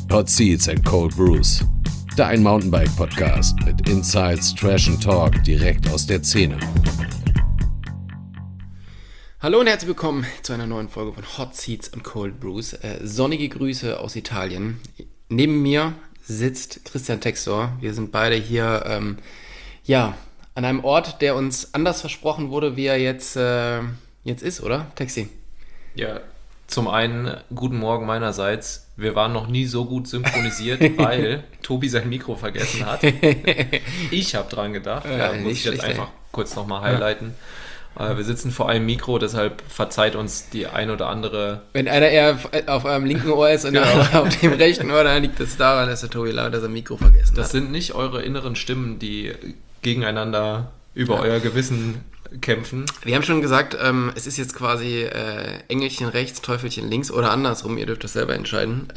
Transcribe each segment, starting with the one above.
Hot Seats and Cold Brews. Dein Mountainbike-Podcast mit Insights, Trash and Talk direkt aus der Szene. Hallo und herzlich willkommen zu einer neuen Folge von Hot Seats and Cold Brews. Sonnige Grüße aus Italien. Neben mir sitzt Christian Textor. Wir sind beide hier an einem Ort, der uns anders versprochen wurde, wie er jetzt ist, oder? Texi? Ja, zum einen guten Morgen meinerseits. Wir waren noch nie so gut synchronisiert, weil Tobi sein Mikro vergessen hat. Ich habe dran gedacht. Muss ich jetzt einfach kurz nochmal highlighten. Wir sitzen vor einem Mikro, deshalb verzeiht uns die ein oder andere... Wenn einer eher auf eurem linken Ohr ist und auf dem rechten Ohr, dann liegt es daran, dass der Tobi lauter sein Mikro vergessen hat. Das sind nicht eure inneren Stimmen, die gegeneinander über euer Gewissen kämpfen. Wir haben schon gesagt, es ist jetzt quasi Engelchen rechts, Teufelchen links oder andersrum. Ihr dürft das selber entscheiden.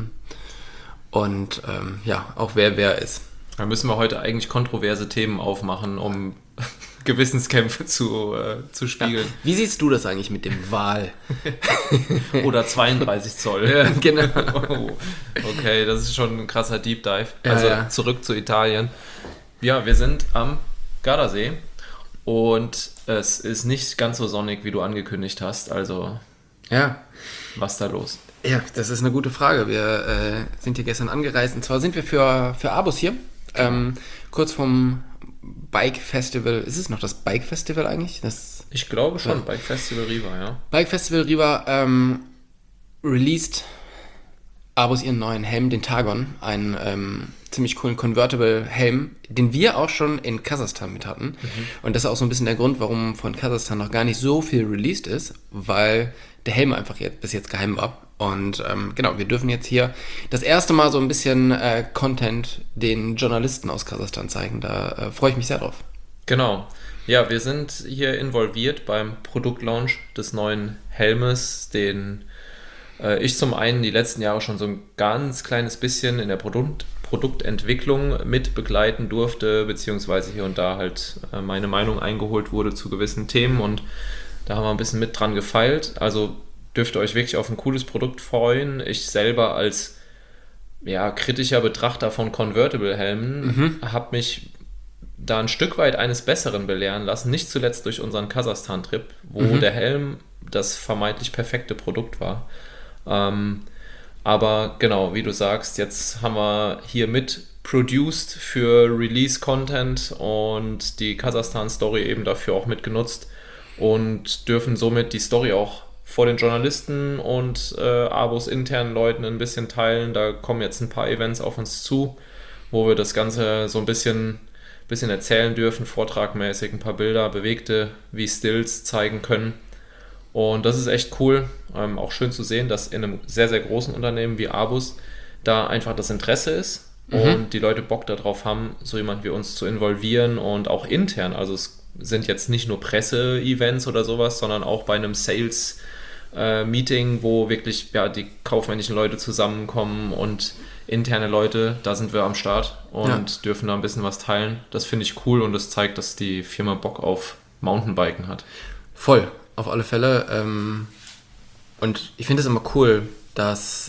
Auch wer ist. Da müssen wir heute eigentlich kontroverse Themen aufmachen, um Gewissenskämpfe zu spiegeln. Ja. Wie siehst du das eigentlich mit dem Wal? Oder 32 Zoll. Ja, genau. Oh, okay, das ist schon ein krasser Deep Dive. Also zurück zu Italien. Ja, wir sind am Gardasee und es ist nicht ganz so sonnig, wie du angekündigt hast. Also, was ist da los? Ja, das ist eine gute Frage. Wir sind hier gestern angereist und zwar sind wir für Abus hier. Kurz vom Bike Festival. Ist es noch das Bike Festival eigentlich? Ich glaube schon, Bike Festival Riva, ja. Bike Festival Riva released Abus ihren neuen Helm, den Targon. Einen ziemlich coolen Convertible-Helm, den wir auch schon in Kasachstan mit hatten. Mhm. Und das ist auch so ein bisschen der Grund, warum von Kasachstan noch gar nicht so viel released ist, weil der Helm einfach bis jetzt geheim war. Und wir dürfen jetzt hier das erste Mal so ein bisschen Content den Journalisten aus Kasachstan zeigen. Da freue ich mich sehr drauf. Genau. Ja, wir sind hier involviert beim Produktlaunch des neuen Helmes, den ich zum einen die letzten Jahre schon so ein ganz kleines bisschen in der Produktentwicklung mit begleiten durfte, beziehungsweise hier und da halt meine Meinung eingeholt wurde zu gewissen Themen und da haben wir ein bisschen mit dran gefeilt. Also dürft ihr euch wirklich auf ein cooles Produkt freuen. Ich selber als kritischer Betrachter von Convertible-Helmen habe mich da ein Stück weit eines Besseren belehren lassen, nicht zuletzt durch unseren Kasachstan-Trip, wo der Helm das vermeintlich perfekte Produkt war. Aber genau, wie du sagst, jetzt haben wir hier mit produced für Release-Content und die Kasachstan-Story eben dafür auch mitgenutzt und dürfen somit die Story auch vor den Journalisten und Abus internen Leuten ein bisschen teilen. Da kommen jetzt ein paar Events auf uns zu, wo wir das Ganze so ein bisschen erzählen dürfen, vortragmäßig ein paar Bilder, bewegte wie Stills zeigen können. Und das ist echt cool, auch schön zu sehen, dass in einem sehr, sehr großen Unternehmen wie Abus da einfach das Interesse ist und die Leute Bock darauf haben, so jemand wie uns zu involvieren und auch intern. Also es sind jetzt nicht nur Presse-Events oder sowas, sondern auch bei einem Sales-Meeting, wo wirklich die kaufmännischen Leute zusammenkommen und interne Leute, da sind wir am Start und dürfen da ein bisschen was teilen. Das finde ich cool und das zeigt, dass die Firma Bock auf Mountainbiken hat. Voll. Auf alle Fälle. Und ich finde es immer cool, dass,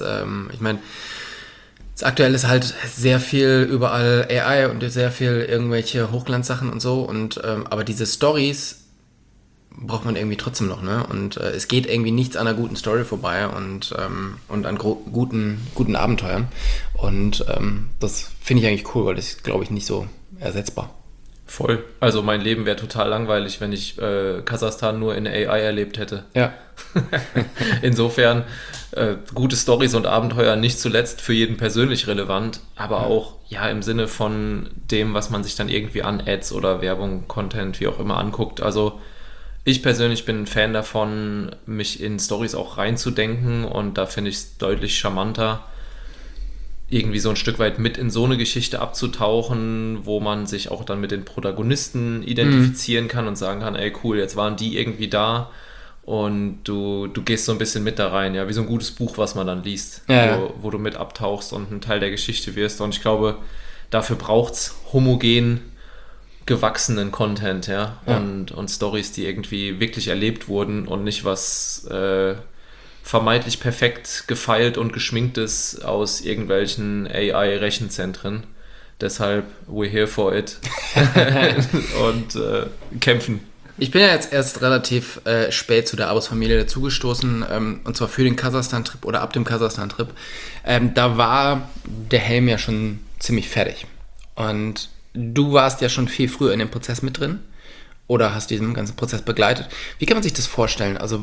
aktuell ist halt sehr viel überall AI und sehr viel irgendwelche Hochglanzsachen und so. Und aber diese Stories braucht man irgendwie trotzdem noch, ne? Und es geht irgendwie nichts an einer guten Story vorbei und an guten Abenteuern. Und das finde ich eigentlich cool, weil das ist, glaube ich, nicht so ersetzbar. Voll. Also mein Leben wäre total langweilig, wenn ich Kasachstan nur in AI erlebt hätte. Ja. Insofern gute Storys und Abenteuer nicht zuletzt für jeden persönlich relevant, aber auch im Sinne von dem, was man sich dann irgendwie an Ads oder Werbung, Content, wie auch immer anguckt. Also ich persönlich bin ein Fan davon, mich in Storys auch reinzudenken und da finde ich es deutlich charmanter, irgendwie so ein Stück weit mit in so eine Geschichte abzutauchen, wo man sich auch dann mit den Protagonisten identifizieren kann und sagen kann, ey cool, jetzt waren die irgendwie da und du gehst so ein bisschen mit da rein, wie so ein gutes Buch, was man dann liest, wo du mit abtauchst und ein Teil der Geschichte wirst und ich glaube, dafür braucht's homogen gewachsenen Content, und Storys, die irgendwie wirklich erlebt wurden und nicht was vermeintlich perfekt gefeilt und geschminkt ist aus irgendwelchen AI-Rechenzentren. Deshalb, we're here for it. Und kämpfen. Ich bin ja jetzt erst relativ spät zu der Abos-Familie dazugestoßen, und zwar für den Kasachstan-Trip oder ab dem Kasachstan-Trip. Da war der Helm ja schon ziemlich fertig. Und du warst ja schon viel früher in dem Prozess mit drin oder hast diesen ganzen Prozess begleitet. Wie kann man sich das vorstellen? Also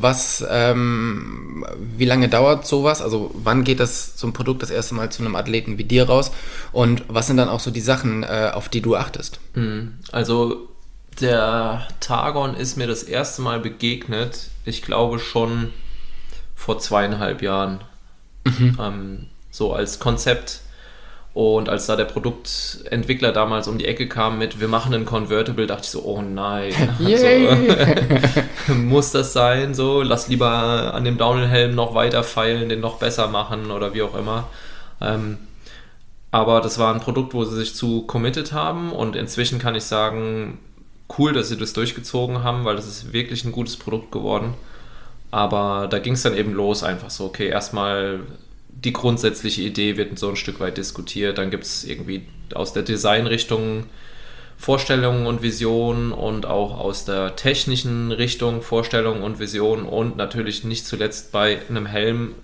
wie lange dauert sowas? Also wann geht so ein Produkt das erste Mal zu einem Athleten wie dir raus? Und was sind dann auch so die Sachen, auf die du achtest? Also der Targon ist mir das erste Mal begegnet, ich glaube schon vor 2,5 Jahren. So als Konzept. Und als da der Produktentwickler damals um die Ecke kam mit, wir machen einen Convertible, dachte ich so, oh nein. Also, muss das sein? So, lass lieber an dem Downhill-Helm noch weiter feilen, den noch besser machen oder wie auch immer. Aber das war ein Produkt, wo sie sich zu committed haben und inzwischen kann ich sagen, cool, dass sie das durchgezogen haben, weil das ist wirklich ein gutes Produkt geworden. Aber da ging es dann eben los, einfach so, okay, erstmal die grundsätzliche Idee wird so ein Stück weit diskutiert, dann gibt es irgendwie aus der Designrichtung Vorstellungen und Visionen und auch aus der technischen Richtung Vorstellungen und Visionen und natürlich nicht zuletzt bei einem Helm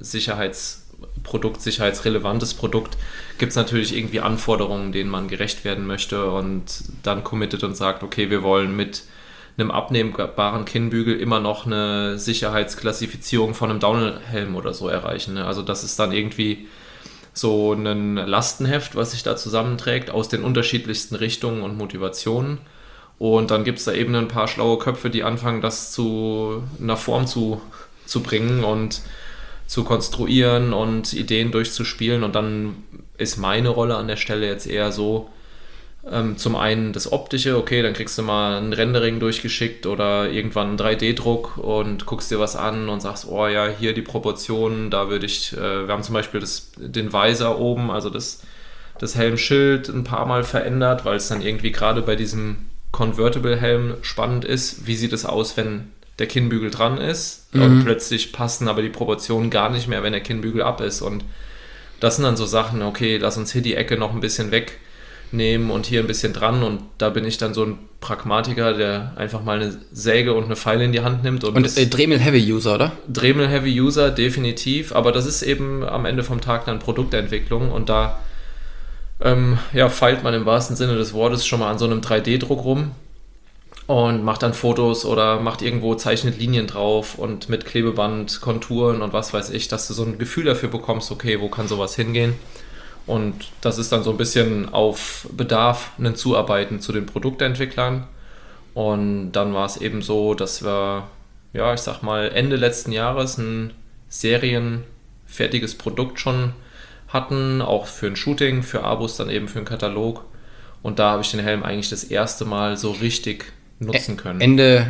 sicherheitsrelevantes Produkt gibt es natürlich irgendwie Anforderungen, denen man gerecht werden möchte und dann committet und sagt, okay, wir wollen mit einem abnehmbaren Kinnbügel immer noch eine Sicherheitsklassifizierung von einem Downhill-Helm oder so erreichen. Also das ist dann irgendwie so ein Lastenheft, was sich da zusammenträgt aus den unterschiedlichsten Richtungen und Motivationen. Und dann gibt es da eben ein paar schlaue Köpfe, die anfangen, das zu einer Form zu bringen und zu konstruieren und Ideen durchzuspielen. Und dann ist meine Rolle an der Stelle jetzt eher so, zum einen das Optische, okay, dann kriegst du mal ein Rendering durchgeschickt oder irgendwann einen 3D-Druck und guckst dir was an und sagst, oh ja, hier die Proportionen, da würde ich, wir haben zum Beispiel den Visor oben, also das Helmschild ein paar Mal verändert, weil es dann irgendwie gerade bei diesem Convertible-Helm spannend ist, wie sieht es aus, wenn der Kinnbügel dran ist und plötzlich passen aber die Proportionen gar nicht mehr, wenn der Kinnbügel ab ist und das sind dann so Sachen, okay, lass uns hier die Ecke noch ein bisschen wegnehmen und hier ein bisschen dran und da bin ich dann so ein Pragmatiker, der einfach mal eine Säge und eine Feile in die Hand nimmt. Und Dremel Heavy User, oder? Dremel Heavy User, definitiv, aber das ist eben am Ende vom Tag dann Produktentwicklung und da feilt man im wahrsten Sinne des Wortes schon mal an so einem 3D-Druck rum und macht dann Fotos oder macht irgendwo, zeichnet Linien drauf und mit Klebeband, Konturen und was weiß ich, dass du so ein Gefühl dafür bekommst, okay, wo kann sowas hingehen? Und das ist dann so ein bisschen auf Bedarf ein Zuarbeiten zu den Produktentwicklern. Und dann war es eben so, dass wir, ja, ich sag mal, Ende letzten Jahres ein serienfertiges Produkt schon hatten, auch für ein Shooting, für Abos, dann eben für einen Katalog. Und da habe ich den Helm eigentlich das erste Mal so richtig nutzen können. Ende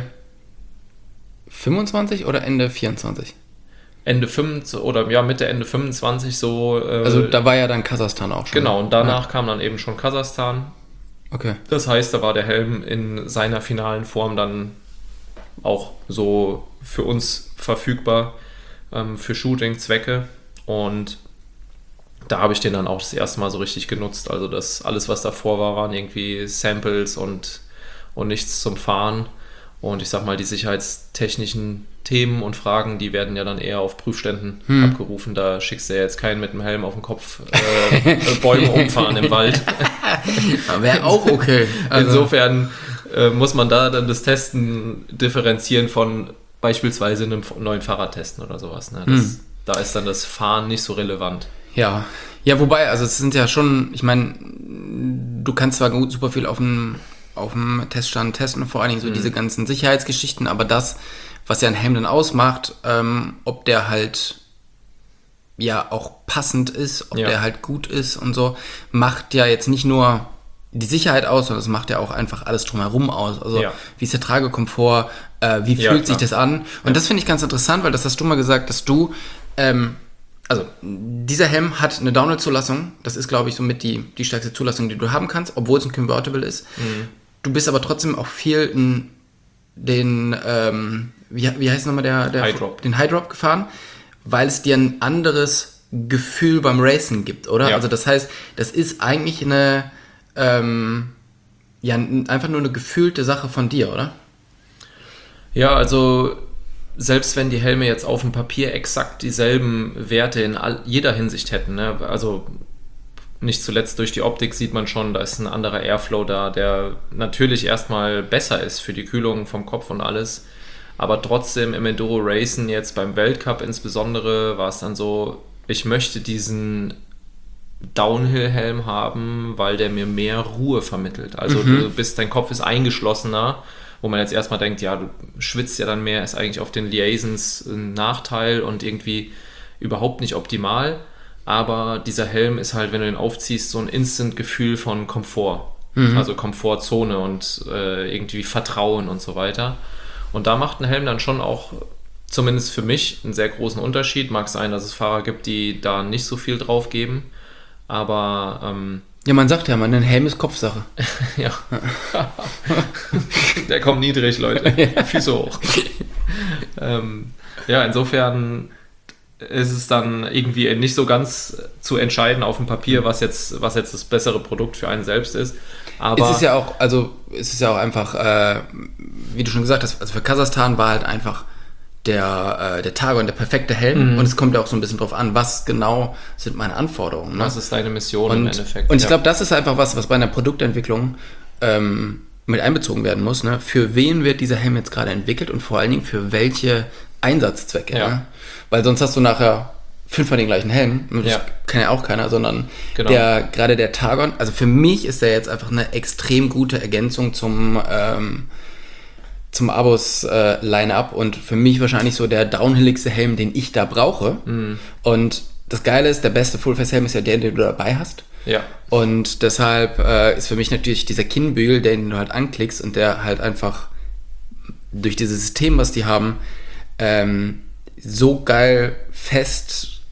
25 oder Ende 24? Ende 25 oder ja, Mitte, Ende 25 so. Also da war ja dann Kasachstan auch schon. Genau, und danach kam dann eben schon Kasachstan. Okay. Das heißt, da war der Helm in seiner finalen Form dann auch so für uns verfügbar, für Shooting-Zwecke. Und da habe ich den dann auch das erste Mal so richtig genutzt. Also das alles, was davor war, waren irgendwie Samples und nichts zum Fahren. Und ich sag mal, die sicherheitstechnischen Themen und Fragen, die werden ja dann eher auf Prüfständen abgerufen. Da schickst du ja jetzt keinen mit dem Helm auf dem Kopf Bäume umfahren im Wald. Wäre auch okay. Also insofern muss man da dann das Testen differenzieren von beispielsweise einem neuen Fahrrad testen oder sowas. Ne? Da ist dann das Fahren nicht so relevant. Ja, wobei, also es sind ja schon, ich meine, du kannst zwar super viel auf dem Teststand testen, vor allen Dingen so diese ganzen Sicherheitsgeschichten, aber das, was ja ein Helm dann ausmacht, ob der halt ja auch passend ist, ob der halt gut ist und so, macht ja jetzt nicht nur die Sicherheit aus, sondern es macht ja auch einfach alles drumherum aus. Also wie ist der Tragekomfort, wie fühlt sich das an? Und das finde ich ganz interessant, weil das hast du mal gesagt, dass du, also dieser Helm hat eine Downhill-Zulassung, das ist, glaube ich, somit die stärkste Zulassung, die du haben kannst, obwohl es ein Convertible ist. Du bist aber trotzdem auch viel in den, wie heißt nochmal den High Drop gefahren. weil es dir ein anderes Gefühl beim Racen gibt, oder? Ja. Also das heißt, das ist eigentlich einfach nur eine gefühlte Sache von dir, oder? Ja, also selbst wenn die Helme jetzt auf dem Papier exakt dieselben Werte in jeder Hinsicht hätten, ne? Also nicht zuletzt durch die Optik sieht man schon, da ist ein anderer Airflow da, der natürlich erstmal besser ist für die Kühlung vom Kopf und alles. Aber trotzdem im Enduro Racen, jetzt beim Weltcup insbesondere, war es dann so, ich möchte diesen Downhill-Helm haben, weil der mir mehr Ruhe vermittelt. Also dein Kopf ist eingeschlossener, wo man jetzt erstmal denkt, ja, du schwitzt ja dann mehr, ist eigentlich auf den Liaisons ein Nachteil und irgendwie überhaupt nicht optimal. Aber dieser Helm ist halt, wenn du den aufziehst, so ein Instant-Gefühl von Komfort. Also Komfortzone und irgendwie Vertrauen und so weiter. Und da macht ein Helm dann schon auch, zumindest für mich, einen sehr großen Unterschied. Mag sein, dass es Fahrer gibt, die da nicht so viel drauf geben. Aber Ja, man sagt ja, ein Helm ist Kopfsache. ja. Der kommt niedrig, Leute. Füße hoch. Ja, insofern ist es dann irgendwie nicht so ganz zu entscheiden auf dem Papier, was jetzt das bessere Produkt für einen selbst ist. Aber Es ist ja auch einfach, wie du schon gesagt hast, also für Kasachstan war halt einfach der Targon der perfekte Helm und es kommt ja auch so ein bisschen drauf an, was genau sind meine Anforderungen. Ne? was ist deine Mission im Endeffekt? Und ich glaube, das ist einfach was bei einer Produktentwicklung mit einbezogen werden muss. Ne? Für wen wird dieser Helm jetzt gerade entwickelt und vor allen Dingen für welche Einsatzzwecke? Ja. Ne? Weil sonst hast du nachher 5 den gleichen Helm. Das Ja. kann ja auch keiner, sondern Genau. gerade der Targon, also für mich ist der jetzt einfach eine extrem gute Ergänzung zum Abus Line-Up und für mich wahrscheinlich so der downhilligste Helm, den ich da brauche. Und das Geile ist, der beste Full-Face-Helm ist ja der, den du dabei hast. Ja. Und deshalb ist für mich natürlich dieser Kinnbügel, den du halt anklickst und der halt einfach durch dieses System, was die haben, so geil fest,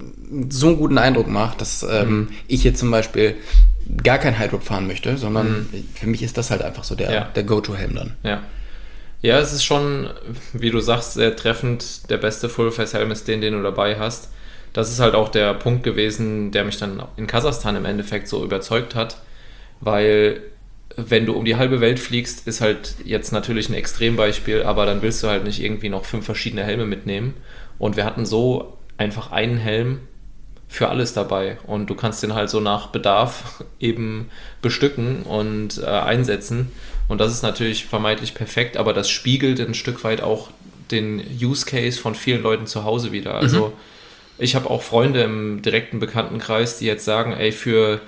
so einen guten Eindruck macht, dass ich jetzt zum Beispiel gar kein High Drop fahren möchte, sondern für mich ist das halt einfach so der Go-To-Helm dann. Ja. Ja, es ist schon, wie du sagst, sehr treffend. Der beste Full-Face-Helm ist den du dabei hast. Das ist halt auch der Punkt gewesen, der mich dann in Kasachstan im Endeffekt so überzeugt hat, weil wenn du um die halbe Welt fliegst, ist halt jetzt natürlich ein Extrembeispiel, aber dann willst du halt nicht irgendwie noch 5 verschiedene Helme mitnehmen. Und wir hatten so einfach einen Helm für alles dabei und du kannst den halt so nach Bedarf eben bestücken und einsetzen. Und das ist natürlich vermeintlich perfekt, aber das spiegelt ein Stück weit auch den Use Case von vielen Leuten zu Hause wieder. Also ich habe auch Freunde im direkten Bekanntenkreis, die jetzt sagen, ey, für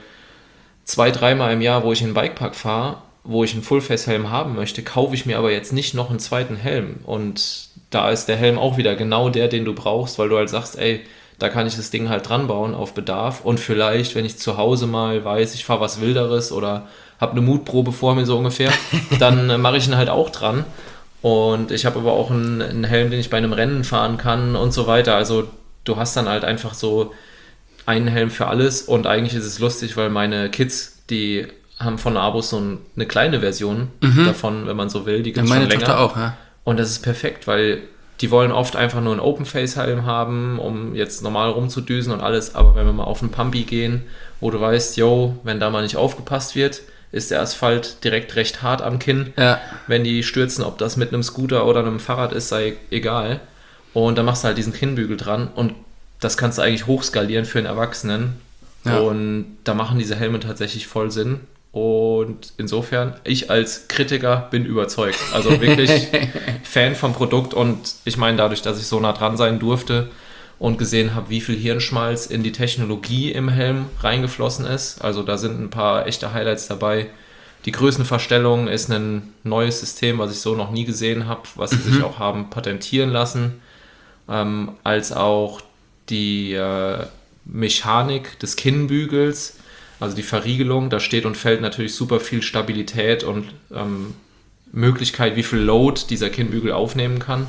2-3 Mal im Jahr, wo ich in den Bikepark fahre, wo ich einen Full-Face-Helm haben möchte, kaufe ich mir aber jetzt nicht noch einen zweiten Helm. Und da ist der Helm auch wieder genau der, den du brauchst, weil du halt sagst, ey, da kann ich das Ding halt dran bauen auf Bedarf. Und vielleicht, wenn ich zu Hause mal weiß, ich fahre was Wilderes oder habe eine Mutprobe vor mir so ungefähr, dann mache ich ihn halt auch dran. Und ich habe aber auch einen Helm, den ich bei einem Rennen fahren kann und so weiter. Also du hast dann halt einfach so einen Helm für alles. Und eigentlich ist es lustig, weil meine Kids, die haben von Abus so eine kleine Version davon, wenn man so will. Die gibt es schon länger. Meine Tochter auch, ja. Und das ist perfekt, weil die wollen oft einfach nur einen Open-Face-Helm haben, um jetzt normal rumzudüsen und alles. Aber wenn wir mal auf einen Pumpy gehen, wo du weißt, yo, wenn da mal nicht aufgepasst wird, ist der Asphalt direkt recht hart am Kinn. Ja. Wenn die stürzen, ob das mit einem Scooter oder einem Fahrrad ist, sei egal. Und dann machst du halt diesen Kinnbügel dran und das kannst du eigentlich hochskalieren für einen Erwachsenen. Ja. Und da machen diese Helme tatsächlich voll Sinn. Und insofern, ich als Kritiker bin überzeugt. Also wirklich Fan vom Produkt und ich meine, dadurch, dass ich so nah dran sein durfte und gesehen habe, wie viel Hirnschmalz in die Technologie im Helm reingeflossen ist. Also da sind ein paar echte Highlights dabei. Die Größenverstellung ist ein neues System, was ich so noch nie gesehen habe, was sie sich auch haben patentieren lassen. Als auch die Mechanik des Kinnbügels, also die Verriegelung, da steht und fällt natürlich super viel Stabilität und Möglichkeit, wie viel Load dieser Kinnbügel aufnehmen kann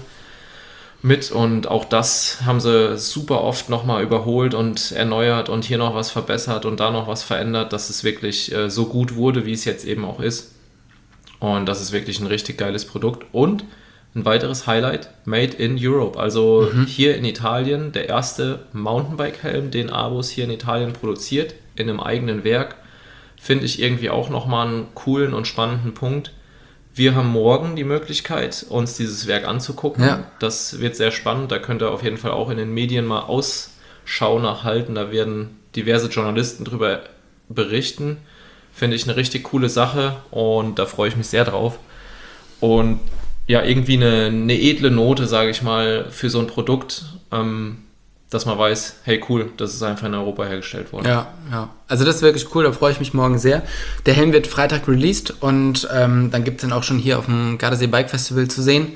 mit. Und auch das haben sie super oft nochmal überholt und erneuert und hier noch was verbessert und da noch was verändert, dass es wirklich so gut wurde, wie es jetzt eben auch ist. Und das ist wirklich ein richtig geiles Produkt. Und ein weiteres Highlight, Made in Europe. Also hier in Italien der erste Mountainbike-Helm, den Abus hier in Italien produziert, in einem eigenen Werk. Finde ich irgendwie auch nochmal einen coolen und spannenden Punkt. Wir haben morgen die Möglichkeit, uns dieses Werk anzugucken. Ja. Das wird sehr spannend. Da könnt ihr auf jeden Fall auch in den Medien mal Ausschau nachhalten. Da werden diverse Journalisten drüber berichten. Finde ich eine richtig coole Sache und da freue ich mich sehr drauf. Und ja, irgendwie eine edle Note, sage ich mal, für so ein Produkt, dass man weiß, hey cool, das ist einfach in Europa hergestellt worden. Ja. Also das ist wirklich cool, da freue ich mich morgen sehr. Der Helm wird Freitag released und dann gibt es den auch schon hier auf dem Gardasee Bike Festival zu sehen.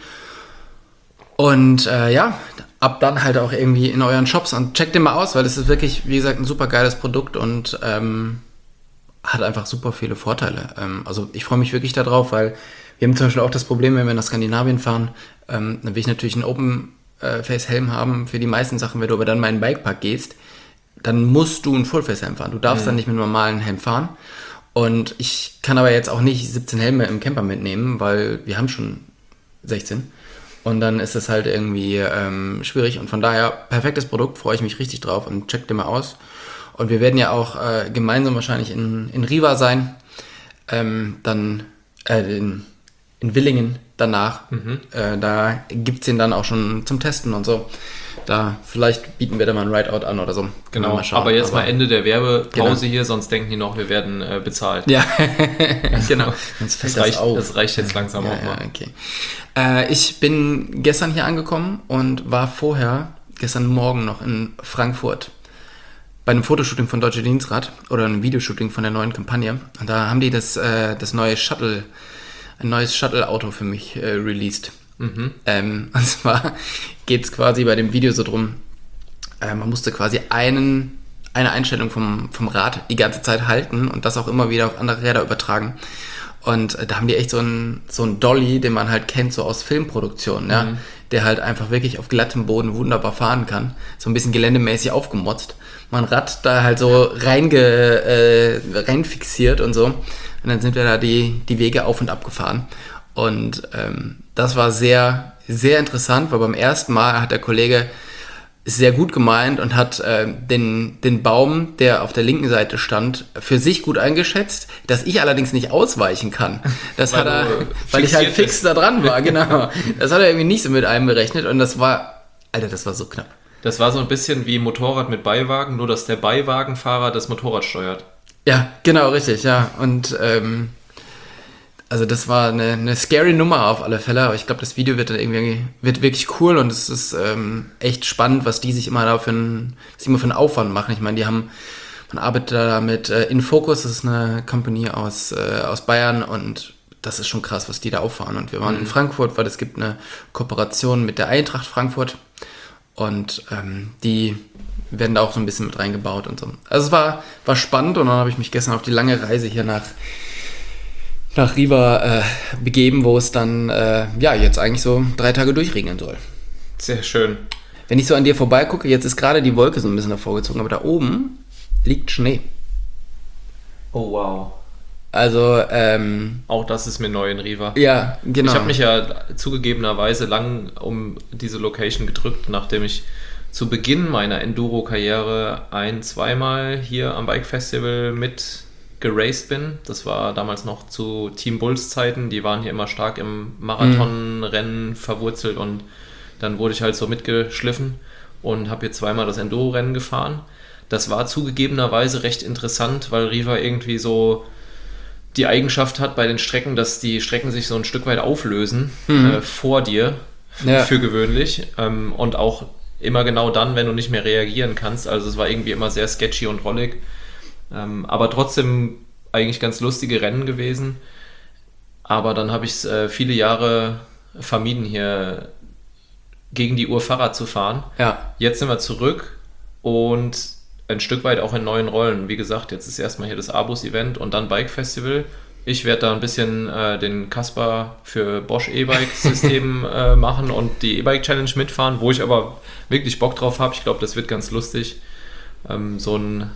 Und ab dann halt auch irgendwie in euren Shops und checkt den mal aus, weil das ist wirklich, wie gesagt, ein super geiles Produkt und hat einfach super viele Vorteile. Also ich freue mich wirklich darauf, weil wir haben zum Beispiel auch das Problem, wenn wir nach Skandinavien fahren, dann will ich natürlich einen Open-Face-Helm haben für die meisten Sachen. Wenn du aber dann mal in den Bikepark gehst, dann musst du einen Full-Face-Helm fahren. Du darfst dann nicht mit einem normalen Helm fahren. Und ich kann aber jetzt auch nicht 17 Helme im Camper mitnehmen, weil wir haben schon 16. Und dann ist das halt irgendwie schwierig. Und von daher, perfektes Produkt, freue ich mich richtig drauf und checkt den mal aus. Und wir werden ja auch gemeinsam wahrscheinlich in Riva sein. Dann in Willingen danach. Da gibt es den dann auch schon zum Testen und so. Da vielleicht bieten wir da mal ein Rideout an oder so. Genau, mal schauen. aber jetzt mal Ende der Werbepause Genau. hier, sonst denken die noch, wir werden bezahlt. Ja, genau. Sonst fällt Das reicht jetzt langsam auch mal. Okay. Ich bin gestern hier angekommen und war gestern Morgen noch in Frankfurt bei einem Fotoshooting von Deutsche Dienstrat oder einem Videoshooting von der neuen Kampagne. Und da haben die das neue ein neues Shuttle-Auto für mich released. Und zwar geht es quasi bei dem Video so drum, man musste quasi eine Einstellung vom Rad die ganze Zeit halten und das auch immer wieder auf andere Räder übertragen. Und da haben die echt so einen Dolly, den man halt kennt, so aus Filmproduktionen, ja, der halt einfach wirklich auf glattem Boden wunderbar fahren kann. So ein bisschen geländemäßig aufgemotzt. Man Rad da halt so rein fixiert und so. Und dann sind wir da die Wege auf und ab gefahren. Und das war sehr, sehr interessant, weil beim ersten Mal hat der Kollege sehr gut gemeint und hat den Baum, der auf der linken Seite stand, für sich gut eingeschätzt, dass ich allerdings nicht ausweichen kann. Das hat er, weil ich halt fix da dran war, genau. Das hat er irgendwie nicht so mit einberechnet und das war so knapp. Das war so ein bisschen wie Motorrad mit Beiwagen, nur dass der Beiwagenfahrer das Motorrad steuert. Ja, genau, richtig, ja. Und also das war eine scary Nummer auf alle Fälle, aber ich glaube, das Video wird wirklich cool und es ist echt spannend, was die sich immer für einen Aufwand machen. Ich meine, man arbeitet da mit InFocus, das ist eine Company aus Bayern und das ist schon krass, was die da auffahren. Und wir waren in Frankfurt, weil es gibt eine Kooperation mit der Eintracht Frankfurt und die werden da auch so ein bisschen mit reingebaut und so. Also es war spannend und dann habe ich mich gestern auf die lange Reise hier nach Riva begeben, wo es dann jetzt eigentlich so 3 Tage durchregnen soll. Sehr schön. Wenn ich so an dir vorbeigucke, jetzt ist gerade die Wolke so ein bisschen davor gezogen, aber da oben liegt Schnee. Oh wow. Also, auch das ist mir neu in Riva. Ja, genau. Ich habe mich ja zugegebenerweise lang um diese Location gedrückt, nachdem ich zu Beginn meiner Enduro-Karriere 1-2 hier am Bike Festival mit geraced bin. Das war damals noch zu Team Bulls Zeiten. Die waren hier immer stark im Marathonrennen verwurzelt und dann wurde ich halt so mitgeschliffen und habe hier 2-mal das Enduro-Rennen gefahren. Das war zugegebenerweise recht interessant, weil Riva irgendwie so die Eigenschaft hat bei den Strecken, dass die Strecken sich so ein Stück weit auflösen vor dir, für gewöhnlich. Und auch immer genau dann, wenn du nicht mehr reagieren kannst. Also es war irgendwie immer sehr sketchy und rollig. Aber trotzdem eigentlich ganz lustige Rennen gewesen. Aber dann habe ich es viele Jahre vermieden, hier gegen die Uhr Fahrrad zu fahren. Ja. Jetzt sind wir zurück und ein Stück weit auch in neuen Rollen. Wie gesagt, jetzt ist erstmal hier das Abus-Event und dann Bike Festival. Ich werde da ein bisschen den Kasper für Bosch E-Bike-System machen und die E-Bike-Challenge mitfahren, wo ich aber wirklich Bock drauf habe. Ich glaube, das wird ganz lustig, so ein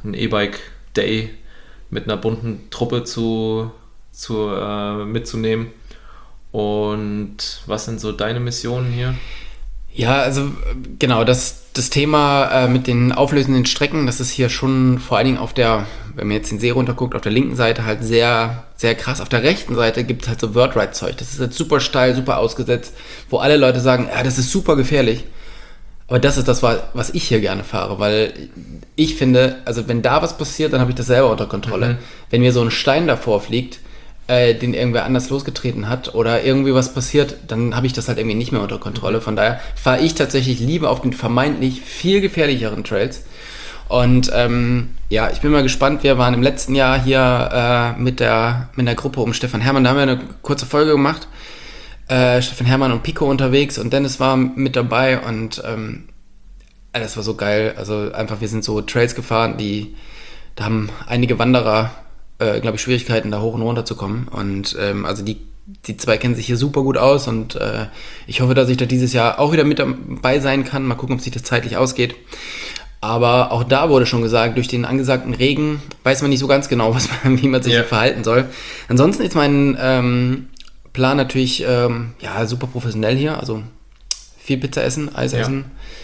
E-Bike-Day mit einer bunten Truppe mitzunehmen. Und was sind so deine Missionen hier? Ja, also genau, das Thema mit den auflösenden Strecken, das ist hier schon vor allen Dingen wenn man jetzt den See runterguckt, auf der linken Seite halt sehr, sehr krass. Auf der rechten Seite gibt es halt so Wordride-Zeug. Das ist jetzt super steil, super ausgesetzt, wo alle Leute sagen, ja, das ist super gefährlich. Aber das ist das, was ich hier gerne fahre, weil ich finde, also wenn da was passiert, dann habe ich das selber unter Kontrolle. Wenn mir so ein Stein davor fliegt, den irgendwer anders losgetreten hat oder irgendwie was passiert, dann habe ich das halt irgendwie nicht mehr unter Kontrolle. Von daher fahre ich tatsächlich lieber auf den vermeintlich viel gefährlicheren Trails. Und ja, ich bin mal gespannt. Wir waren im letzten Jahr hier mit der Gruppe um Stefan Herrmann. Da haben wir eine kurze Folge gemacht. Stefan Herrmann und Pico unterwegs und Dennis war mit dabei und das war so geil. Also einfach, wir sind so Trails gefahren, da haben einige Wanderer glaube ich, Schwierigkeiten, da hoch und runter zu kommen. Und also die zwei kennen sich hier super gut aus und ich hoffe, dass ich da dieses Jahr auch wieder mit dabei sein kann. Mal gucken, ob sich das zeitlich ausgeht. Aber auch da wurde schon gesagt, durch den angesagten Regen weiß man nicht so ganz genau, wie man sich verhalten soll. Ansonsten ist mein Plan natürlich super professionell hier. Also viel Pizza essen, Eis essen.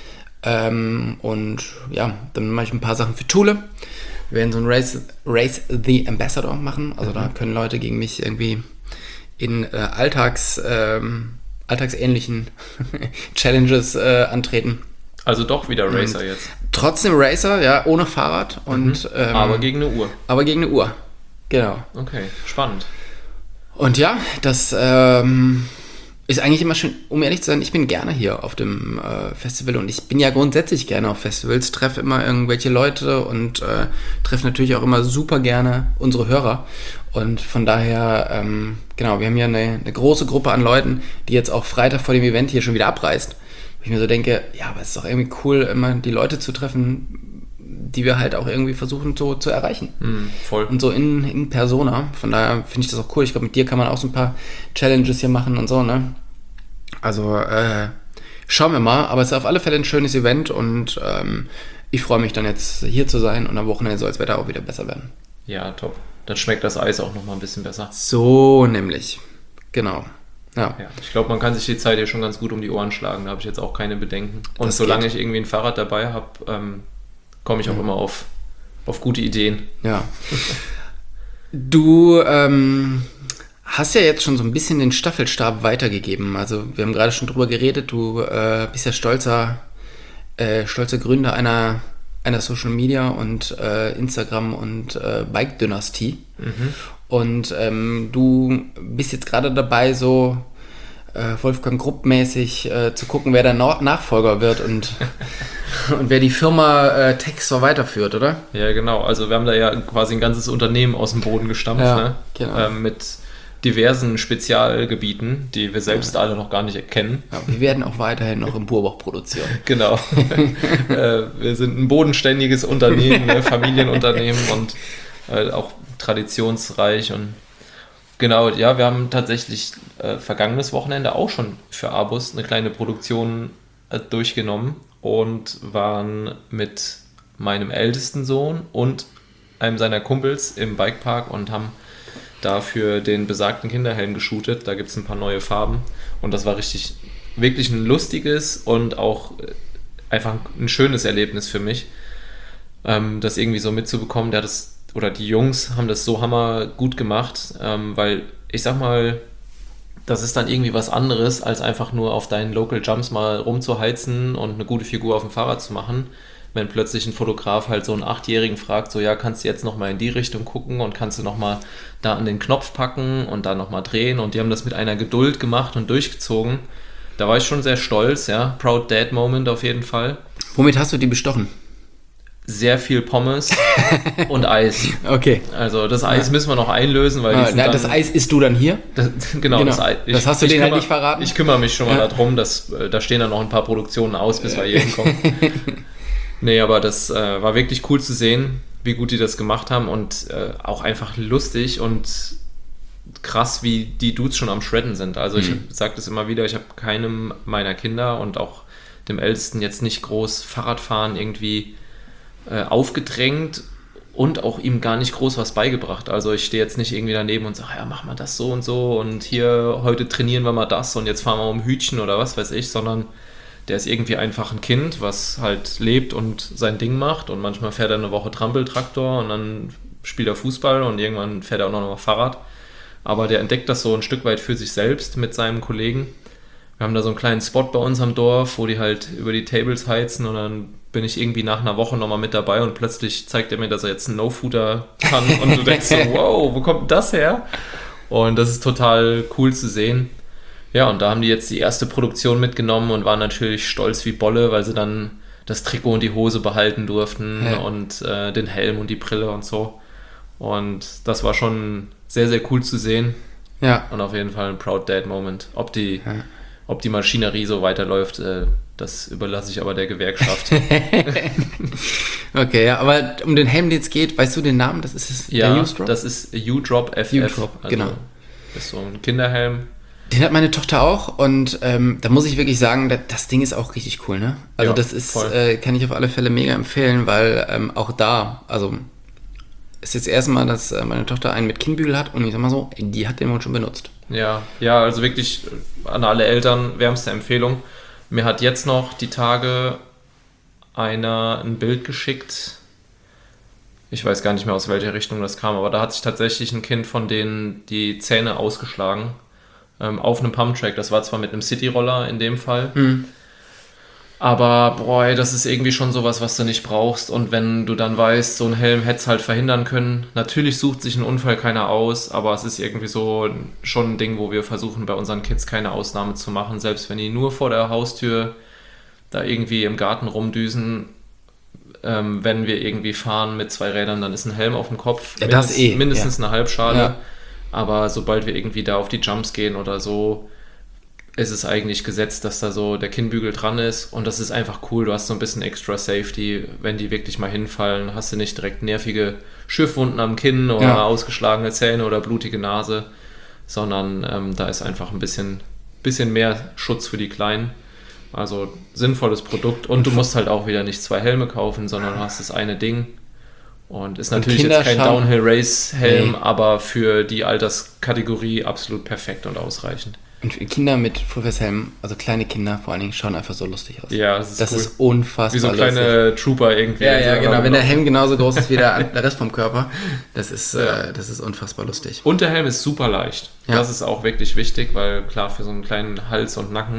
Und ja, dann mache ich ein paar Sachen für Thule. Wir werden so ein Race the Ambassador machen. Also da können Leute gegen mich irgendwie in alltagsähnlichen Challenges antreten. Also doch wieder Racer und jetzt. Trotzdem Racer, ja, ohne Fahrrad. Und, aber gegen eine Uhr. Aber gegen eine Uhr, genau. Okay, spannend. Und ja, das ist eigentlich immer schön, um ehrlich zu sein, ich bin gerne hier auf dem Festival und ich bin ja grundsätzlich gerne auf Festivals, treffe immer irgendwelche Leute und treffe natürlich auch immer super gerne unsere Hörer und von daher, genau, wir haben hier eine große Gruppe an Leuten, die jetzt auch Freitag vor dem Event hier schon wieder abreist. Wo ich mir so denke, ja, aber es ist doch irgendwie cool, immer die Leute zu treffen, die wir halt auch irgendwie versuchen so zu erreichen. Voll. Und so in Persona. Von daher finde ich das auch cool. Ich glaube, mit dir kann man auch so ein paar Challenges hier machen und so, ne? Also, schauen wir mal. Aber es ist auf alle Fälle ein schönes Event und ich freue mich dann jetzt hier zu sein und am Wochenende soll das Wetter auch wieder besser werden. Ja, top. Dann schmeckt das Eis auch nochmal ein bisschen besser. So nämlich. Genau. Ja. Ich glaube, man kann sich die Zeit hier schon ganz gut um die Ohren schlagen. Da habe ich jetzt auch keine Bedenken. Und das solange geht. ich irgendwie ein Fahrrad dabei habe, komme ich auch immer auf gute Ideen. Ja. Du hast ja jetzt schon so ein bisschen den Staffelstab weitergegeben. Also wir haben gerade schon drüber geredet, du bist ja stolzer Gründer einer Social Media und Instagram und Bike-Dynastie. Und du bist jetzt gerade dabei, so Wolfgang Grupp-mäßig zu gucken, wer der Nachfolger wird und wer die Firma Textor weiterführt, oder? Ja, genau. Also wir haben da ja quasi ein ganzes Unternehmen aus dem Boden gestampft, ne? Genau. Mit diversen Spezialgebieten, die wir selbst alle noch gar nicht kennen. Ja, wir werden auch weiterhin noch im Burbach produzieren. Genau. Wir sind ein bodenständiges Unternehmen, ein Familienunternehmen und auch traditionsreich und genau, ja, wir haben tatsächlich vergangenes Wochenende auch schon für Abus eine kleine Produktion durchgenommen und waren mit meinem ältesten Sohn und einem seiner Kumpels im Bikepark und haben dafür den besagten Kinderhelm geshootet. Da gibt es ein paar neue Farben und das war wirklich ein lustiges und auch einfach ein schönes Erlebnis für mich, das irgendwie so mitzubekommen. Die Jungs haben das so hammergut gemacht, weil ich sag mal, das ist dann irgendwie was anderes, als einfach nur auf deinen Local Jumps mal rumzuheizen und eine gute Figur auf dem Fahrrad zu machen. Wenn plötzlich ein Fotograf halt so einen 8-Jährigen fragt, so ja, kannst du jetzt nochmal in die Richtung gucken und kannst du nochmal da an den Knopf packen und dann nochmal drehen und die haben das mit einer Geduld gemacht und durchgezogen. Da war ich schon sehr stolz, ja. Proud Dad Moment auf jeden Fall. Womit hast du die bestochen? Sehr viel Pommes und Eis. Okay. Also das Eis müssen wir noch einlösen, weil das Eis isst du dann hier? Genau. Das Eis. Das hast du denen halt nicht verraten? Ich kümmere mich schon mal darum, da stehen dann noch ein paar Produktionen aus, bis wir hier hinkommen. Nee, aber das war wirklich cool zu sehen, wie gut die das gemacht haben und auch einfach lustig und krass, wie die Dudes schon am Shredden sind. Also ich sage das immer wieder, ich habe keinem meiner Kinder und auch dem Ältesten jetzt nicht groß Fahrradfahren irgendwie aufgedrängt und auch ihm gar nicht groß was beigebracht. Also ich stehe jetzt nicht irgendwie daneben und sage, ja, mach mal das so und hier, heute trainieren wir mal das und jetzt fahren wir um Hütchen oder was weiß ich, sondern der ist irgendwie einfach ein Kind, was halt lebt und sein Ding macht und manchmal fährt er eine Woche Trampeltraktor und dann spielt er Fußball und irgendwann fährt er auch noch mal Fahrrad. Aber der entdeckt das so ein Stück weit für sich selbst mit seinem Kollegen. Wir haben da so einen kleinen Spot bei uns am Dorf, wo die halt über die Tables heizen und dann bin ich irgendwie nach einer Woche nochmal mit dabei und plötzlich zeigt er mir, dass er jetzt einen No-Footer kann und du denkst so, wow, wo kommt das her? Und das ist total cool zu sehen. Ja, und da haben die jetzt die erste Produktion mitgenommen und waren natürlich stolz wie Bolle, weil sie dann das Trikot und die Hose behalten durften und den Helm und die Brille und so. Und das war schon sehr, sehr cool zu sehen. Ja. Und auf jeden Fall ein Proud Dad Moment. Ob die Maschinerie so weiterläuft, das überlasse ich aber der Gewerkschaft. Okay, ja, aber um den Helm, den es geht, weißt du den Namen? Das ist der U-Drop? Das ist U-Drop FF. U-Drop, also genau. Das ist so ein Kinderhelm. Den hat meine Tochter auch und da muss ich wirklich sagen, das Ding ist auch richtig cool, ne? Also ja, das ist, kann ich auf alle Fälle mega empfehlen, weil auch da, also ist jetzt erstmal, dass meine Tochter einen mit Kinnbügel hat und ich sag mal so, die hat den wohl schon benutzt. Ja, also wirklich an alle Eltern wärmste Empfehlung. Mir hat jetzt noch die Tage einer ein Bild geschickt. Ich weiß gar nicht mehr, aus welcher Richtung das kam, aber da hat sich tatsächlich ein Kind von denen die Zähne ausgeschlagen auf einem Pumptrack. Das war zwar mit einem Cityroller in dem Fall, aber boah, das ist irgendwie schon sowas, was du nicht brauchst. Und wenn du dann weißt, so ein Helm hätte es halt verhindern können. Natürlich sucht sich ein Unfall keiner aus, aber es ist irgendwie so schon ein Ding, wo wir versuchen, bei unseren Kids keine Ausnahme zu machen. Selbst wenn die nur vor der Haustür da irgendwie im Garten rumdüsen, wenn wir irgendwie fahren mit 2 Rädern, dann ist ein Helm auf dem Kopf. Ja, mindestens eine Halbschale. Ja. Aber sobald wir irgendwie da auf die Jumps gehen oder so, ist es eigentlich gesetzt, dass da so der Kinnbügel dran ist und das ist einfach cool. Du hast so ein bisschen extra Safety, wenn die wirklich mal hinfallen, hast du nicht direkt nervige Schürfwunden am Kinn oder ausgeschlagene Zähne oder blutige Nase, sondern da ist einfach ein bisschen mehr Schutz für die Kleinen. Also sinnvolles Produkt und du musst halt auch wieder nicht 2 Helme kaufen, sondern du hast das eine Ding. Und ist natürlich jetzt kein Downhill-Race-Helm, aber für die Alterskategorie absolut perfekt und ausreichend. Und Kinder mit Fullface-Helm, also kleine Kinder vor allen Dingen, schauen einfach so lustig aus. Ja, das ist cool. Ist unfassbar. Wie so kleine Trooper irgendwie. Ja, genau. Wenn der Helm genauso groß ist wie der Rest vom Körper, das ist unfassbar lustig. Und der Helm ist super leicht. Ja. Das ist auch wirklich wichtig, weil klar, für so einen kleinen Hals und Nacken,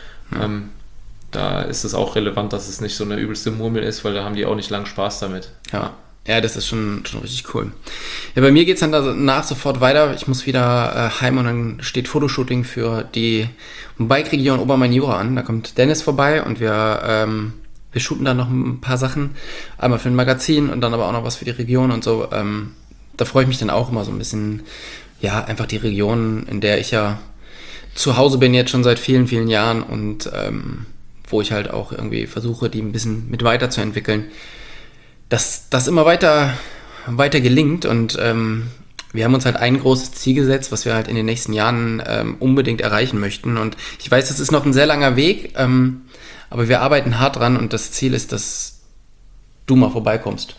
da ist es auch relevant, dass es nicht so eine übelste Murmel ist, weil da haben die auch nicht lang Spaß damit. Ja, das ist schon richtig cool. Ja, bei mir geht es dann danach sofort weiter. Ich muss wieder heim und dann steht Fotoshooting für die Bike-Region Obermain-Jura an. Da kommt Dennis vorbei und wir shooten dann noch ein paar Sachen. Einmal für ein Magazin und dann aber auch noch was für die Region und so. Da freue ich mich dann auch immer so ein bisschen, ja, einfach die Region, in der ich ja zu Hause bin jetzt schon seit vielen, vielen Jahren und wo ich halt auch irgendwie versuche, die ein bisschen mit weiterzuentwickeln. Dass das immer weiter gelingt und wir haben uns halt ein großes Ziel gesetzt, was wir halt in den nächsten Jahren unbedingt erreichen möchten und ich weiß, das ist noch ein sehr langer Weg, aber wir arbeiten hart dran und das Ziel ist, dass du mal vorbeikommst.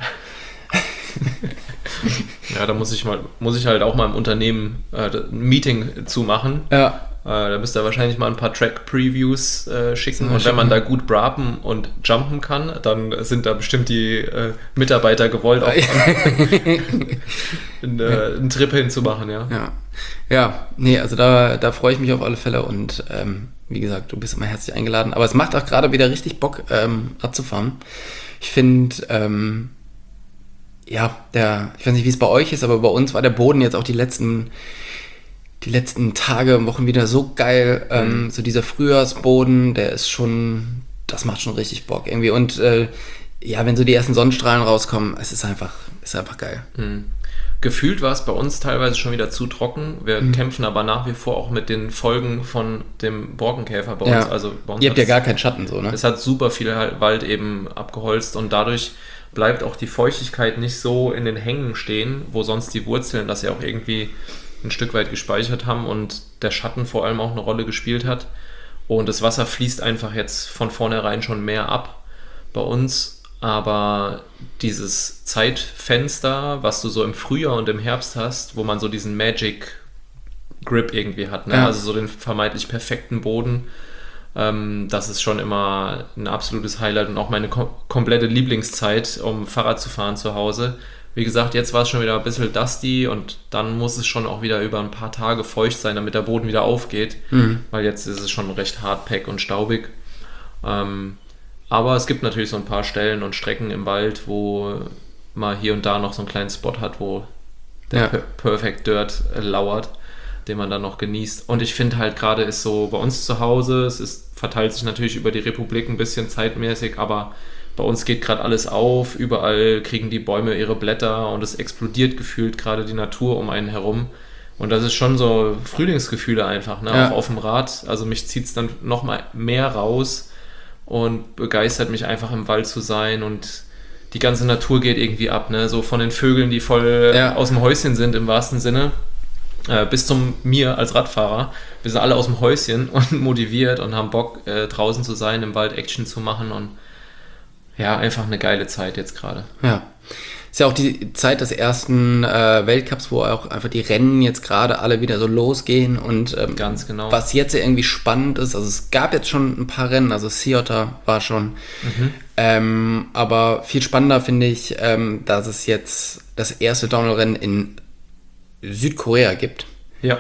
Ja, da muss ich halt auch mal im Unternehmen ein Meeting zu machen. Ja. Da müsst ihr wahrscheinlich mal ein paar Track-Previews schicken. Und wenn man da gut brapen und jumpen kann, dann sind da bestimmt die Mitarbeiter gewollt, auch einen Trip hinzumachen, ja. Ja, nee, also da freue ich mich auf alle Fälle und wie gesagt, du bist immer herzlich eingeladen. Aber es macht auch gerade wieder richtig Bock, Rad zu fahren. Ich finde, ich weiß nicht, wie es bei euch ist, aber bei uns war der Boden jetzt auch die letzten Tage und Wochen wieder so geil. So dieser Frühjahrsboden, das macht schon richtig Bock irgendwie. Und wenn so die ersten Sonnenstrahlen rauskommen, es ist einfach geil. Gefühlt war es bei uns teilweise schon wieder zu trocken. Wir kämpfen aber nach wie vor auch mit den Folgen von dem Borkenkäfer bei uns. Ja. Also bei uns Ihr habt ja gar keinen Schatten so, ne? Es hat super viel Wald eben abgeholzt und dadurch bleibt auch die Feuchtigkeit nicht so in den Hängen stehen, wo sonst die Wurzeln das ja auch irgendwie ein Stück weit gespeichert haben und der Schatten vor allem auch eine Rolle gespielt hat. Und das Wasser fließt einfach jetzt von vornherein schon mehr ab bei uns. aber dieses Zeitfenster, was du so im Frühjahr und im Herbst hast, wo man so diesen Magic Grip irgendwie hat, ne? Ja. Also so den vermeintlich perfekten Boden, das ist schon immer ein absolutes Highlight und auch meine komplette Lieblingszeit, um Fahrrad zu fahren zu Hause. Wie gesagt, jetzt war es schon wieder ein bisschen dusty und dann muss es schon auch wieder über ein paar Tage feucht sein, damit der Boden wieder aufgeht, weil jetzt ist es schon recht hardpack und staubig. Aber es gibt natürlich so ein paar Stellen und Strecken im Wald, wo man hier und da noch so einen kleinen Spot hat, wo der Perfect Dirt lauert, den man dann noch genießt. Und ich finde halt gerade ist so bei uns zu Hause, verteilt sich natürlich über die Republik ein bisschen zeitmäßig, aber bei uns geht gerade alles auf, überall kriegen die Bäume ihre Blätter und es explodiert gefühlt gerade die Natur um einen herum. Und das ist schon so Frühlingsgefühle einfach, ne? Ja. Auch auf dem Rad. Also mich zieht es dann noch mal mehr raus und begeistert mich einfach im Wald zu sein und die ganze Natur geht irgendwie ab, ne? So von den Vögeln, die voll aus dem Häuschen sind im wahrsten Sinne, bis zum mir als Radfahrer. Wir sind alle aus dem Häuschen und motiviert und haben Bock, draußen zu sein, im Wald Action zu machen und ja, einfach eine geile Zeit jetzt gerade. Ja. Ist ja auch die Zeit des ersten Weltcups, wo auch einfach die Rennen jetzt gerade alle wieder so losgehen und Ganz genau. was jetzt ja irgendwie spannend ist, also es gab jetzt schon ein paar Rennen, also Sea Otter war schon, aber viel spannender finde ich, dass es jetzt das erste Downhill-Rennen in Südkorea gibt. Ja.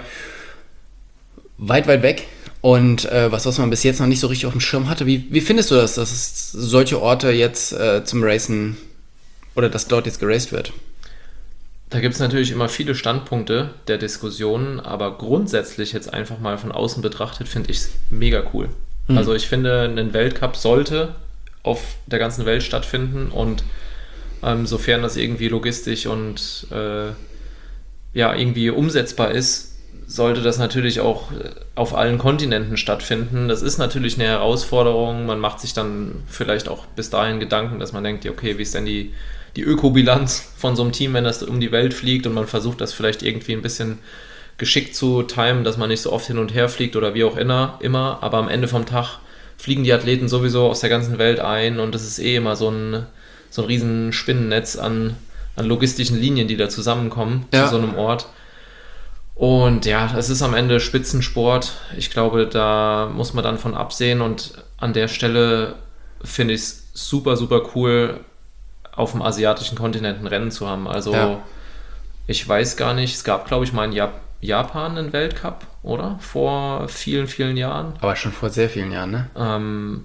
Weit, weit weg. Und was man bis jetzt noch nicht so richtig auf dem Schirm hatte. Wie findest du das, dass es solche Orte jetzt zum Racen oder dass dort jetzt geraced wird? Da gibt es natürlich immer viele Standpunkte der Diskussionen, aber grundsätzlich jetzt einfach mal von außen betrachtet, finde ich es mega cool. Also ich finde, ein Weltcup sollte auf der ganzen Welt stattfinden und sofern das irgendwie logistisch und irgendwie umsetzbar ist, sollte das natürlich auch auf allen Kontinenten stattfinden. Das ist natürlich eine Herausforderung. Man macht sich dann vielleicht auch bis dahin Gedanken, dass man denkt, okay, wie ist denn die Ökobilanz von so einem Team, wenn das um die Welt fliegt und man versucht das vielleicht irgendwie ein bisschen geschickt zu timen, dass man nicht so oft hin und her fliegt oder wie auch immer. Aber am Ende vom Tag fliegen die Athleten sowieso aus der ganzen Welt ein und das ist immer so ein riesen Spinnennetz an logistischen Linien, die da zusammenkommen zu so einem Ort. Und ja, es ist am Ende Spitzensport. Ich glaube, da muss man dann von absehen und an der Stelle finde ich es super, super cool, auf dem asiatischen Kontinent ein Rennen zu haben. Also ich weiß gar nicht, es gab, glaube ich, mal in Japan einen Weltcup, oder? Vor vielen, vielen Jahren. Aber schon vor sehr vielen Jahren, ne?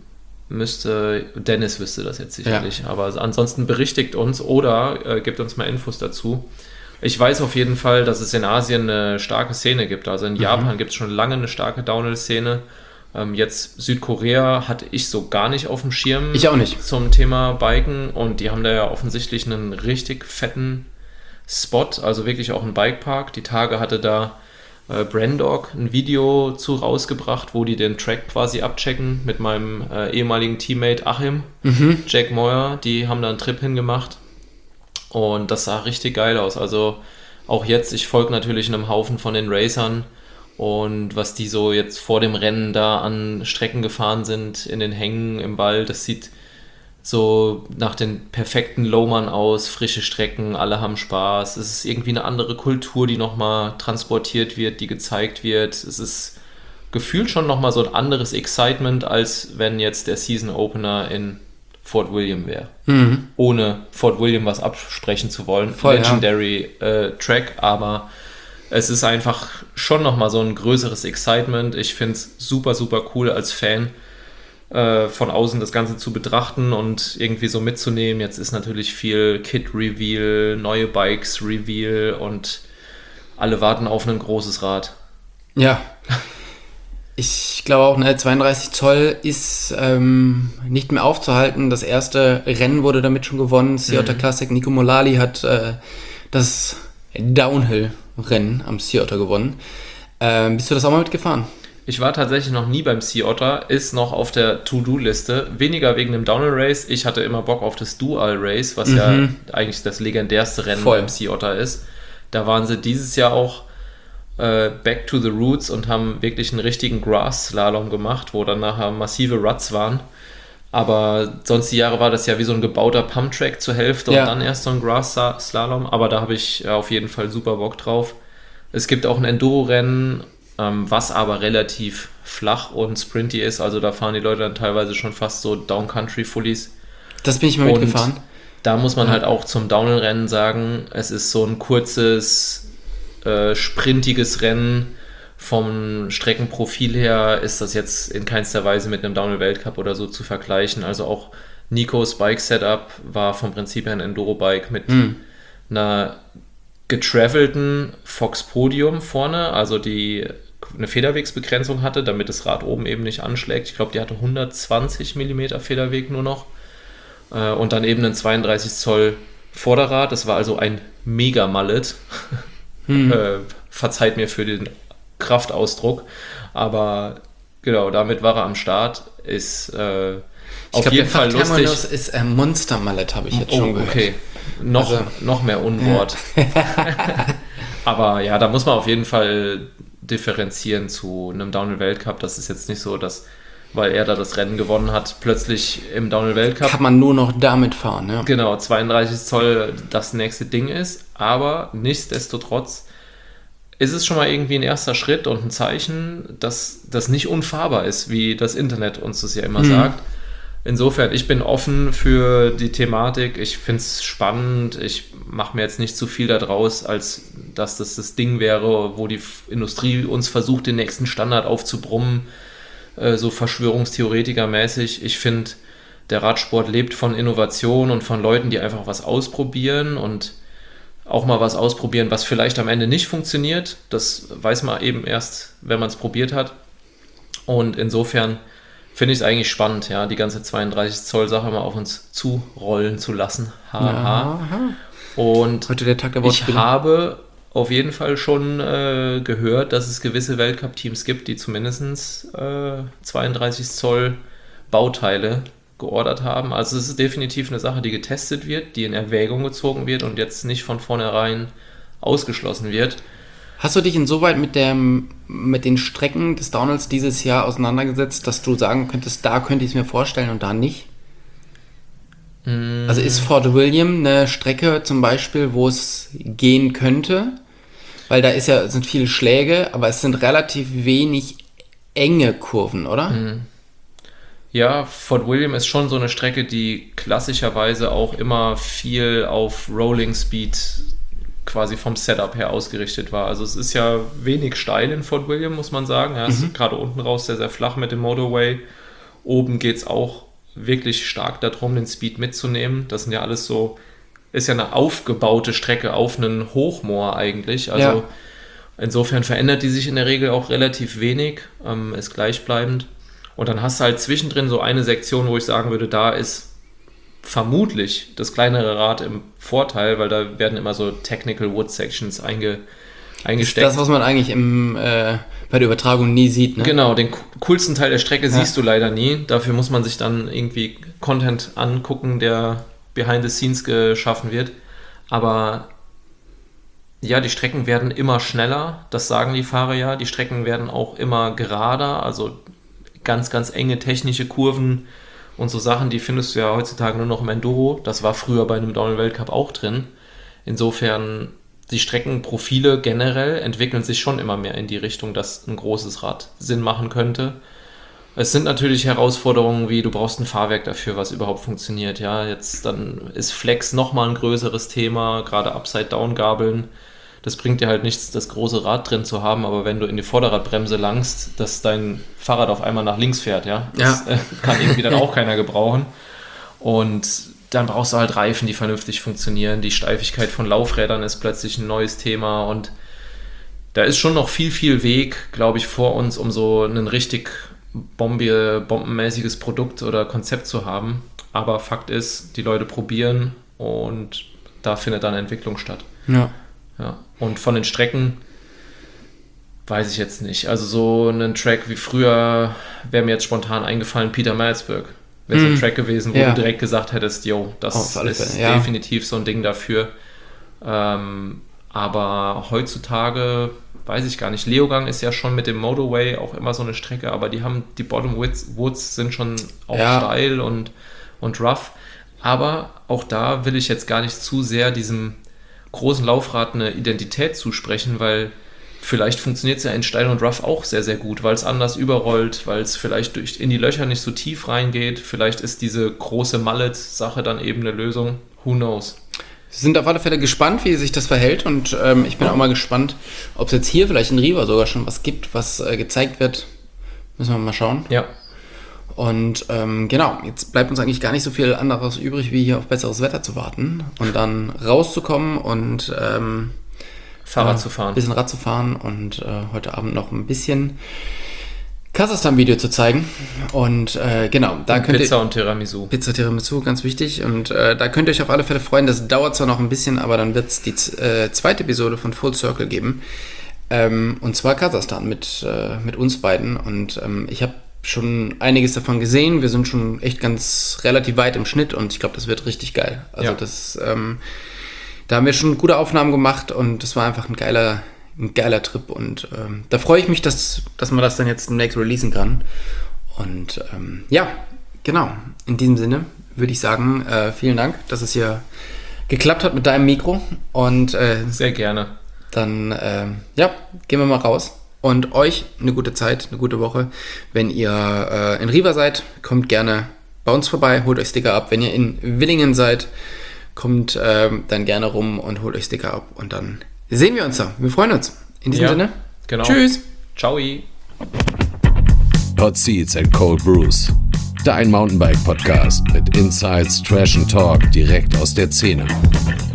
Dennis wüsste das jetzt sicherlich, aber ansonsten berichtigt uns oder gibt uns mal Infos dazu. Ich weiß auf jeden Fall, dass es in Asien eine starke Szene gibt. Also in Japan gibt es schon lange eine starke Downhill-Szene. Jetzt Südkorea hatte ich so gar nicht auf dem Schirm. Ich auch nicht. Zum Thema Biken. Und die haben da ja offensichtlich einen richtig fetten Spot, also wirklich auch einen Bikepark. Die Tage hatte da Brandog ein Video zu rausgebracht, wo die den Track quasi abchecken mit meinem ehemaligen Teammate Achim, Jack Moyer. Die haben da einen Trip hingemacht. Und das sah richtig geil aus. Also auch jetzt, ich folge natürlich einem Haufen von den Racern und was die so jetzt vor dem Rennen da an Strecken gefahren sind, in den Hängen im Wald, das sieht so nach den perfekten Lowman aus, frische Strecken, alle haben Spaß. Es ist irgendwie eine andere Kultur, die nochmal transportiert wird, die gezeigt wird. Es ist gefühlt schon nochmal so ein anderes Excitement, als wenn jetzt der Season Opener in Fort William wäre. Ohne Fort William was absprechen zu wollen. Voll, Legendary Track, aber es ist einfach schon nochmal so ein größeres Excitement. Ich finde es super, super cool als Fan von außen das Ganze zu betrachten und irgendwie so mitzunehmen. Jetzt ist natürlich viel Kit-Reveal, neue Bikes-Reveal und alle warten auf ein großes Rad. Ja. Ich glaube auch, 32 Zoll ist nicht mehr aufzuhalten. Das erste Rennen wurde damit schon gewonnen. Sea Otter Classic. Nico Molali hat das Downhill-Rennen am Sea Otter gewonnen. Bist du das auch mal mitgefahren? Ich war tatsächlich noch nie beim Sea Otter, ist noch auf der To-Do-Liste. Weniger wegen dem Downhill-Race. Ich hatte immer Bock auf das Dual-Race, was ja eigentlich das legendärste Rennen beim Sea Otter ist. Da waren sie dieses Jahr auch back to the roots und haben wirklich einen richtigen Grass-Slalom gemacht, wo dann nachher massive Ruts waren. Aber sonst die Jahre war das ja wie so ein gebauter Pumptrack zur Hälfte und dann erst so ein Grass-Slalom. Aber da habe ich auf jeden Fall super Bock drauf. Es gibt auch ein Enduro-Rennen, was aber relativ flach und sprinty ist. Also da fahren die Leute dann teilweise schon fast so Down-Country-Fullies. Das bin ich mal mitgefahren. Da muss man halt auch zum Downhill-Rennen sagen, es ist so ein kurzes, sprintiges Rennen. Vom Streckenprofil her ist das jetzt in keinster Weise mit einem Downhill-Weltcup oder so zu vergleichen. Also auch Nicos Bike-Setup war vom Prinzip her ein Enduro-Bike mit einer getravelten Fox Podium vorne, also die eine Federwegsbegrenzung hatte, damit das Rad oben eben nicht anschlägt. Ich glaube, die hatte 120 mm Federweg nur noch. Und dann eben ein 32 Zoll Vorderrad. Das war also ein Mega-Mallet. Verzeiht mir für den Kraftausdruck. Aber genau, damit war er am Start. Ist auf jeden Fall lustig. Terminus ist Monster-Mallet, habe ich jetzt schon gehört. Okay, noch mehr Unwort. Ja. Aber ja, da muss man auf jeden Fall differenzieren zu einem Downhill-Weltcup. Das ist jetzt nicht so, dass, weil er da das Rennen gewonnen hat, plötzlich im Downhill-Weltcup kann man nur noch damit fahren. Ja. Genau, 32 Zoll das nächste Ding ist. Aber nichtsdestotrotz ist es schon mal irgendwie ein erster Schritt und ein Zeichen, dass das nicht unfahrbar ist, wie das Internet uns das ja immer sagt. Insofern, ich bin offen für die Thematik. Ich finde es spannend. Ich mache mir jetzt nicht zu viel daraus, als dass das Ding wäre, wo die Industrie uns versucht, den nächsten Standard aufzubrummen, so Verschwörungstheoretiker-mäßig. Ich finde, der Radsport lebt von Innovation und von Leuten, die einfach was ausprobieren und auch mal was ausprobieren, was vielleicht am Ende nicht funktioniert. Das weiß man eben erst, wenn man es probiert hat. Und insofern finde ich es eigentlich spannend, ja, die ganze 32 Zoll Sache mal auf uns zurollen zu lassen. Und heute der Tag der ich habe auf jeden Fall schon gehört, dass es gewisse Weltcup-Teams gibt, die zumindest 32 Zoll Bauteile geordert haben. Also es ist definitiv eine Sache, die getestet wird, die in Erwägung gezogen wird und jetzt nicht von vornherein ausgeschlossen wird. Hast du dich insoweit mit den Strecken des Downhills dieses Jahr auseinandergesetzt, dass du sagen könntest, da könnte ich es mir vorstellen und da nicht? Also ist Fort William eine Strecke zum Beispiel, wo es gehen könnte? Weil da sind viele Schläge, aber es sind relativ wenig enge Kurven, oder? Ja, Fort William ist schon so eine Strecke, die klassischerweise auch immer viel auf Rolling Speed quasi vom Setup her ausgerichtet war. Also es ist ja wenig steil in Fort William, muss man sagen. Ja, es ist gerade unten raus sehr, sehr flach mit dem Motorway. Oben geht es auch wirklich stark darum, den Speed mitzunehmen. Das sind ja alles so, ist ja eine aufgebaute Strecke auf einen Hochmoor eigentlich. Also insofern verändert die sich in der Regel auch relativ wenig, ist gleichbleibend. Und dann hast du halt zwischendrin so eine Sektion, wo ich sagen würde, da ist vermutlich das kleinere Rad im Vorteil, weil da werden immer so Technical Wood Sections eingesteckt. Das, was man eigentlich bei der Übertragung nie sieht, ne? Genau, den coolsten Teil der Strecke siehst du leider nie. Dafür muss man sich dann irgendwie Content angucken, der behind the scenes geschaffen wird. Aber ja, die Strecken werden immer schneller, das sagen die Fahrer ja. Die Strecken werden auch immer gerader, also ganz, ganz enge technische Kurven und so Sachen, die findest du ja heutzutage nur noch im Enduro. Das war früher bei einem Downhill-Weltcup auch drin. Insofern, die Streckenprofile generell entwickeln sich schon immer mehr in die Richtung, dass ein großes Rad Sinn machen könnte. Es sind natürlich Herausforderungen wie, du brauchst ein Fahrwerk dafür, was überhaupt funktioniert. Ja, jetzt dann ist Flex nochmal ein größeres Thema, gerade Upside-Down-Gabeln. Das bringt dir halt nichts, das große Rad drin zu haben, aber wenn du in die Vorderradbremse langst, dass dein Fahrrad auf einmal nach links fährt, das kann irgendwie dann auch keiner gebrauchen. Und dann brauchst du halt Reifen, die vernünftig funktionieren. Die Steifigkeit von Laufrädern ist plötzlich ein neues Thema und da ist schon noch viel, viel Weg, glaube ich, vor uns, um so ein richtig bombenmäßiges Produkt oder Konzept zu haben. Aber Fakt ist, die Leute probieren und da findet dann Entwicklung statt. Ja. Und von den Strecken weiß ich jetzt nicht. Also so einen Track wie früher wäre mir jetzt spontan eingefallen, Peter Mansberg. Wäre so ein Track gewesen, wo du direkt gesagt hättest, das ist definitiv so ein Ding dafür. Aber heutzutage, weiß ich gar nicht, Leogang ist ja schon mit dem Motorway auch immer so eine Strecke, aber die Bottom Woods sind schon auch steil und rough. Aber auch da will ich jetzt gar nicht zu sehr diesem großen Laufrad eine Identität zusprechen, weil vielleicht funktioniert es ja in steil und rough auch sehr, sehr gut, weil es anders überrollt, weil es vielleicht in die Löcher nicht so tief reingeht. Vielleicht ist diese große Mallet-Sache dann eben eine Lösung. Who knows? Wir sind auf alle Fälle gespannt, wie sich das verhält und ich bin auch mal gespannt, ob es jetzt hier vielleicht in Riva sogar schon was gibt, was gezeigt wird. Müssen wir mal schauen. Ja. Und genau, jetzt bleibt uns eigentlich gar nicht so viel anderes übrig, wie hier auf besseres Wetter zu warten und dann rauszukommen und Fahrrad zu fahren. Ein bisschen Rad zu fahren und heute Abend noch ein bisschen Kasachstan-Video zu zeigen. Und genau, da könnt Pizza ihr... und Tiramisu. Pizza Tiramisu, ganz wichtig. Und da könnt ihr euch auf alle Fälle freuen. Das dauert zwar noch ein bisschen, aber dann wird es die zweite Episode von Full Circle geben. Und zwar Kasachstan mit uns beiden. Und ich habe schon einiges davon gesehen. Wir sind schon echt relativ weit im Schnitt und ich glaube, das wird richtig geil. Also da haben wir schon gute Aufnahmen gemacht und das war einfach ein geiler Trip und da freue ich mich, dass man das dann jetzt demnächst releasen kann. Und ja, genau. In diesem Sinne würde ich sagen, vielen Dank, dass es hier geklappt hat mit deinem Mikro und sehr gerne. Dann gehen wir mal raus und euch eine gute Zeit, eine gute Woche. Wenn ihr in Riva seid, kommt gerne bei uns vorbei, holt euch Sticker ab. Wenn ihr in Willingen seid, kommt dann gerne rum und holt euch Sticker ab und dann sehen wir uns da. Wir freuen uns. In diesem Sinne. Genau. Tschüss. Ciao. Hot Seats and Cold Brews. Dein Mountainbike-Podcast mit Insights, Trash and Talk direkt aus der Szene.